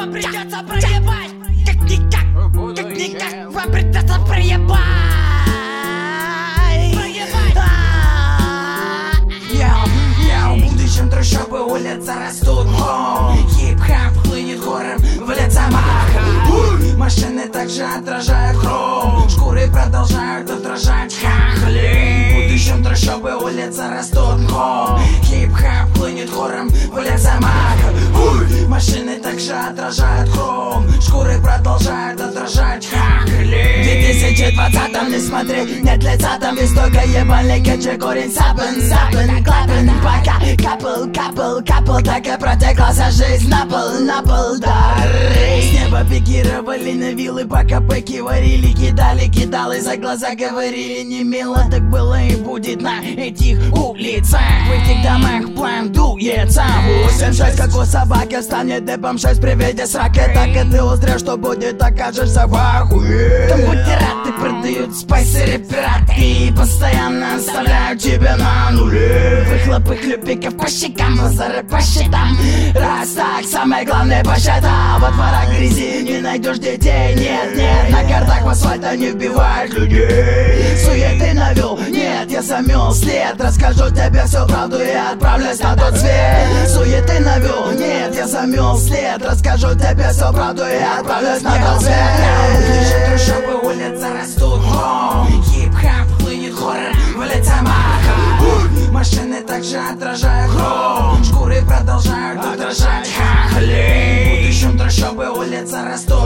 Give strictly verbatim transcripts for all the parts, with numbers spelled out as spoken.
вам придется проебать. Как-никак, как-никак вам придется проебать. В будущем трущобы улицы растут. Хип-хап хлынет хором в лица маха. Машины также отражают хром, шкуры продолжают отражать хахли. В будущем трущобы улицы растут. Хип-хап хлынет хором в лица маха. Машины также отражают хром, шкуры продолжают отражать хахли. В две тысячи двадцатом не смотри, нет лица там и столько ебальный кэчи корень сапен, сапен, клапен. Пока капал, капал, капал, так и протекла вся жизнь на пол, на пол, да. С неба пикировали на вилы, пока пыки варили, кидали, кидалы, за глаза говорили не мило. Так было и будет на этих улицах, в этих домах план дуется. Восемь шесть, как у собаки, станет дыбом шесть при виде сраки. Так и ты узрел, что будет, окажешься в ахуе. Там бутераты продают спайсеры пираты и постоянно оставляют тебя на нуле. Выхлопы хлюпиков по щекам, базары по счетам. Раз так, самое главное по счетам. Во дворах грязи не найдешь детей, нет, нет. На картах в асфальта не вбивают людей. Суеты навел, нет, я замел след. Расскажу тебе всю правду и отправлюсь на тот свет. Суеты навел, нет, я замел след. Расскажу тебе всю правду и отправлюсь на тот свет. Ближе трущобы улицы растут. Хип-хап хлынет хором в лица маха. Машины также отражают хром, шкуры продолжают отражать хахли. В будущем трущобы улицы растут.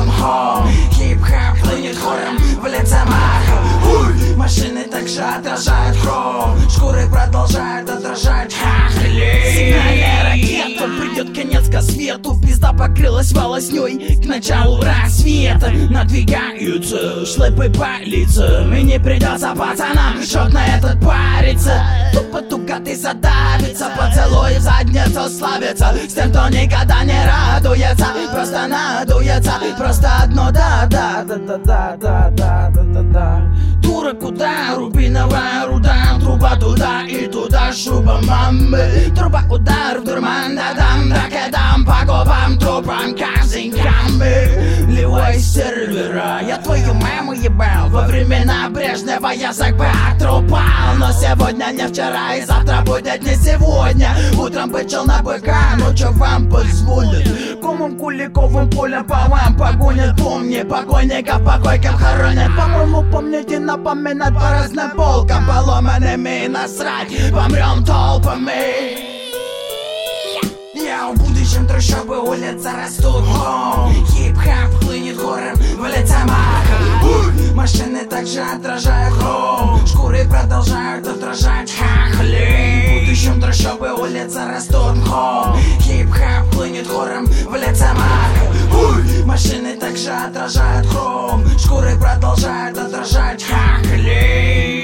Хип-хап хлынет хором в лица маха. Машины также отражают хром, шкуры продолжают отражать хахли. Сигнальная ракета, придет конец ко свету. Пизда покрылась волосней к началу рассвета. Надвигаются шлепы по лицам, и не придется пацанам счет на этот париться. Тупо туго ты задавится, поцелуй в задницу славится. С тем, кто никогда не радуется, просто надуется. Просто одно да-да-да-да-да-да-да-да-да. Дура куда? Рубиновая руда. Труба туда и туда, шуба мамы. Труба удар в дурман, да-дам, да-кадам. По губам, трупам, казинками. Ливай сервера, я твою маму ебал. Во времена Брежнева язык бы отрубал. Но сегодня не вчера и завтра будет не сегодня. Утром бычил на быка, ночью вам позволит. Комом куликовым полем по вам погонят. Помни, покойников покойкам хоронят. По-моему, помните напоминать по разным полкам. Поломанными и насрать, помрем толпами. Я в будущем трущобы улицы растут. Хип-хап хлынет хором в лица маха. Машины также отражают хром, шкуры продолжают отражать хахли. В будущем трущобы улицы растут. Хип-хап хлынет хором в лица маха. Машины также отражают хром, шкуры продолжают отражать хахли.